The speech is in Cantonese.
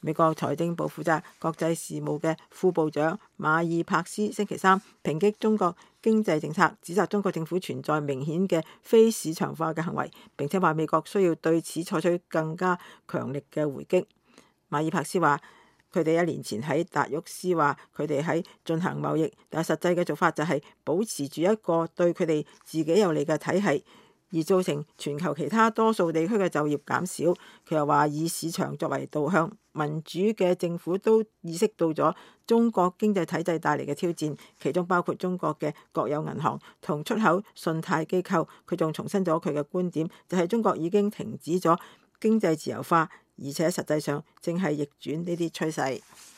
美國財政部負責國際事務嘅副部長馬爾帕斯星期三抨擊中國經濟政策，指責中國政府存在明顯嘅非市場化嘅行為，並且話美國需要對此採取更加強力嘅回擊。馬爾帕斯話：佢哋1年前喺達沃斯話佢哋喺進行貿易，但係實際嘅做法就係保持住一個對佢哋自己有利嘅體系，而造成全球其他多數地區嘅就業減少。佢又話以市場作為導向，民主嘅政府都意識到咗中國經濟體制帶嚟嘅挑戰，其中包括中國嘅國有銀行同出口信貸機構。佢仲重申咗佢嘅觀點，就係中國已經停止咗經濟自由化，而且實際上正係逆轉呢啲趨勢。